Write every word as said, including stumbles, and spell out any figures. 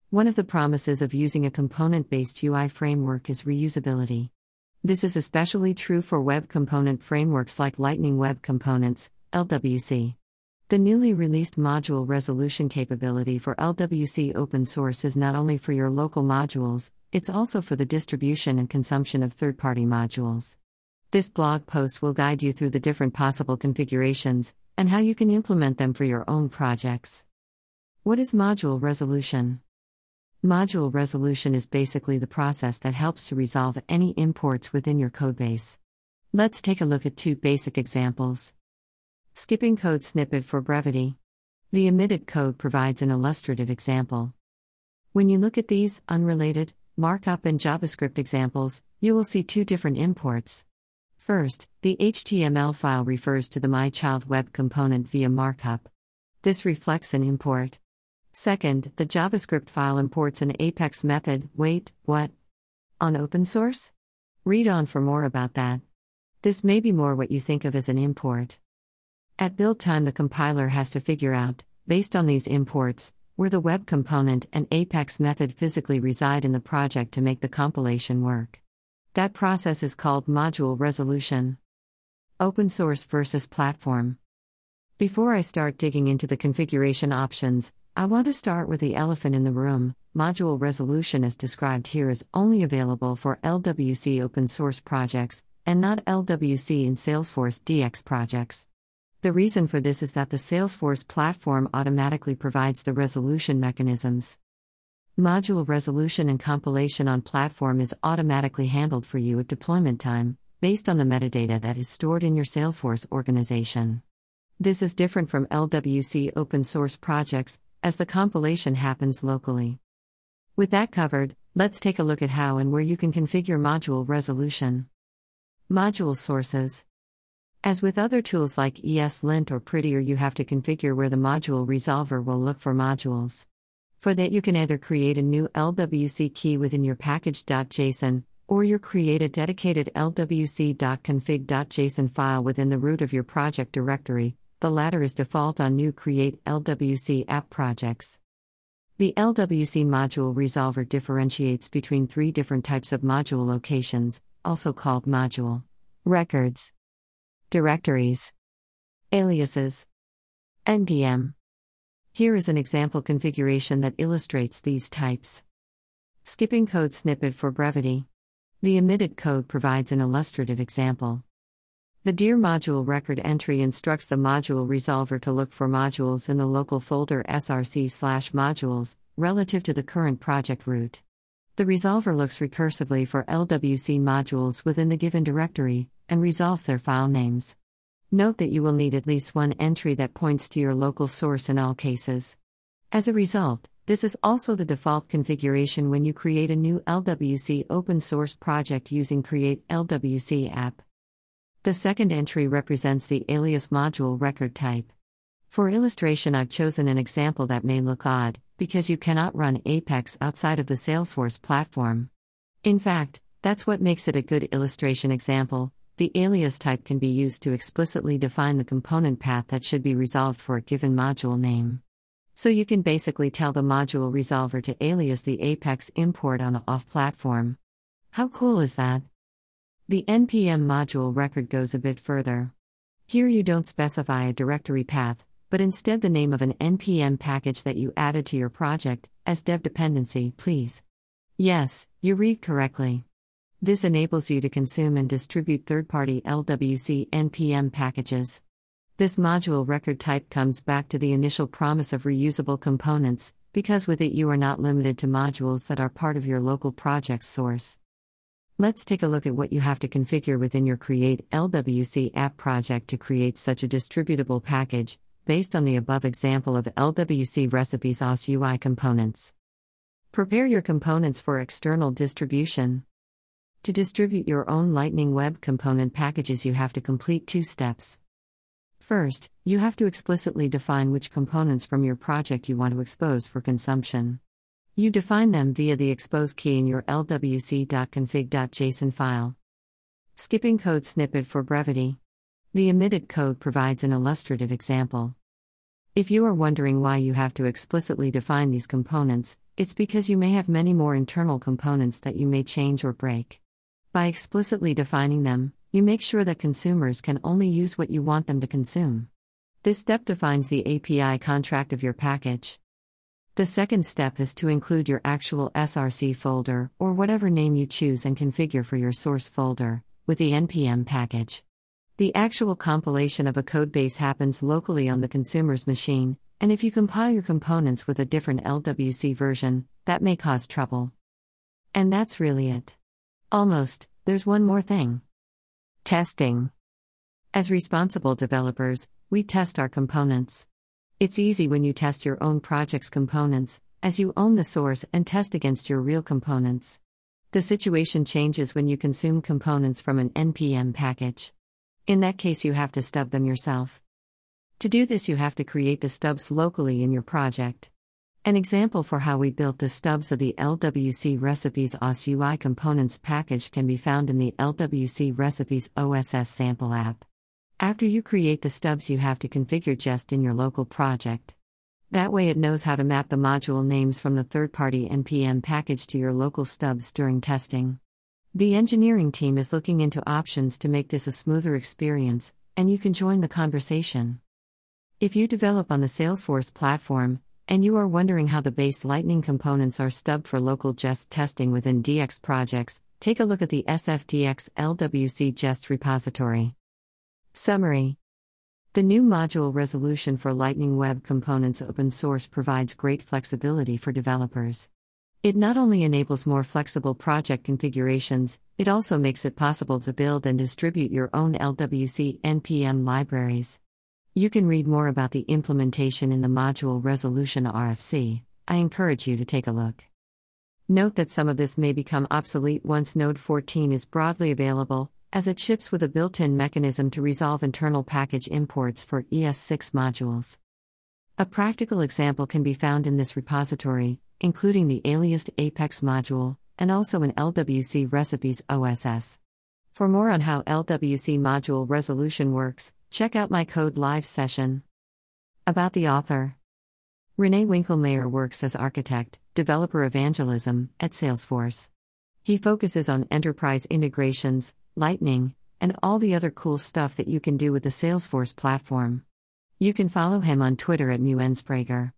One of the promises of using a component-based U I framework is reusability. This is especially true for web component frameworks like Lightning Web Components, L W C. The newly released module resolution capability for L W C open source is not only for your local modules, it's also for the distribution and consumption of third-party modules. This blog post will guide you through the different possible configurations and how you can implement them for your own projects. What is module resolution? Module resolution is basically the process that helps to resolve any imports within your codebase. Let's take a look at two basic examples. Skipping code snippet for brevity. The omitted code provides an illustrative example. When you look at these unrelated markup and JavaScript examples, you will see two different imports. First, the H T M L file refers to the MyChild web component via markup. This reflects an import. Second, the JavaScript file imports an Apex method. Wait, what? On open source? Read on for more about that. This may be more what you think of as an import. At build time, the compiler has to figure out, based on these imports, where the web component and Apex method physically reside in the project to make the compilation work. That process is called module resolution. Open source versus platform. Before I start digging into the configuration options, I want to start with the elephant in the room. Module resolution as described here is only available for L W C open source projects, and not L W C and Salesforce D X projects. The reason for this is that the Salesforce platform automatically provides the resolution mechanisms. Module resolution and compilation on platform is automatically handled for you at deployment time, based on the metadata that is stored in your Salesforce organization. This is different from L W C open source projects, as the compilation happens locally. With that covered, let's take a look at how and where you can configure module resolution. Module sources. As with other tools like ESLint or Prettier, you have to configure where the module resolver will look for modules. For that, you can either create a new L W C key within your package.json, or you create a dedicated L W C.config.json file within the root of your project directory. The latter is default on new Create L W C app projects. The L W C module resolver differentiates between three different types of module locations, also called module records, directories, aliases, N P M. Here is an example configuration that illustrates these types. Skipping code snippet for brevity. The omitted code provides an illustrative example. The dir module record entry instructs the module resolver to look for modules in the local folder src slash modules, relative to the current project root. The resolver looks recursively for L W C modules within the given directory, and resolves their file names. Note that you will need at least one entry that points to your local source in all cases. As a result, this is also the default configuration when you create a new L W C open source project using Create L W C app. The second entry represents the alias module record type. For illustration, I've chosen an example that may look odd, because you cannot run Apex outside of the Salesforce platform. In fact, that's what makes it a good illustration example. The alias type can be used to explicitly define the component path that should be resolved for a given module name. So you can basically tell the module resolver to alias the Apex import on a off-platform. How cool is that? The N P M module record goes a bit further. Here you don't specify a directory path, but instead the name of an N P M package that you added to your project, as dev dependency, please. Yes, you read correctly. This enables you to consume and distribute third-party L W C N P M packages. This module record type comes back to the initial promise of reusable components, because with it you are not limited to modules that are part of your local project source. Let's take a look at what you have to configure within your Create L W C app project to create such a distributable package, based on the above example of L W C recipes O S U I components. Prepare your components for external distribution. To distribute your own Lightning Web Component packages, you have to complete two steps. First, you have to explicitly define which components from your project you want to expose for consumption. You define them via the expose key in your L W C.config.json file. Skipping code snippet for brevity. The omitted code provides an illustrative example. If you are wondering why you have to explicitly define these components, It's because you may have many more internal components that you may change or break. By explicitly defining them, you make sure that consumers can only use what you want them to consume. This step defines the A P I contract of your package. The second step is to include your actual S R C folder, or whatever name you choose, and configure for your source folder, with the N P M package. The actual compilation of a codebase happens locally on the consumer's machine, and if you compile your components with a different L W C version, that may cause trouble. And that's really it. Almost. There's one more thing. Testing. As responsible developers, we test our components. It's easy when you test your own project's components, as you own the source and test against your real components. The situation changes when you consume components from an N P M package. In that case, you have to stub them yourself. To do this, you have to create the stubs locally in your project. An example for how we built the stubs of the L W C Recipes O S U I components package can be found in the L W C Recipes O S S sample app. After you create the stubs, you have to configure Jest in your local project. That way it knows how to map the module names from the third-party N P M package to your local stubs during testing. The engineering team is looking into options to make this a smoother experience, and you can join the conversation. If you develop on the Salesforce platform, and you are wondering how the base Lightning components are stubbed for local Jest testing within D X projects, take a look at the S F D X L W C Jest repository. Summary. The new module resolution for Lightning Web Components open source provides great flexibility for developers. It not only enables more flexible project configurations, it also makes it possible to build and distribute your own L W C N P M libraries. You can read more about the implementation in the Module Resolution R F C. I encourage you to take a look. Note that some of this may become obsolete once Node fourteen is broadly available, as it ships with a built-in mechanism to resolve internal package imports for E S six modules. A practical example can be found in this repository, including the aliased Apex module, and also in L W C Recipes O S S. For more on how L W C module resolution works, check out my Code Live session. About the author. René Winkelmeyer works as architect, developer evangelism, at Salesforce. He focuses on enterprise integrations, Lightning, and all the other cool stuff that you can do with the Salesforce platform. You can follow him on Twitter at Muensprager.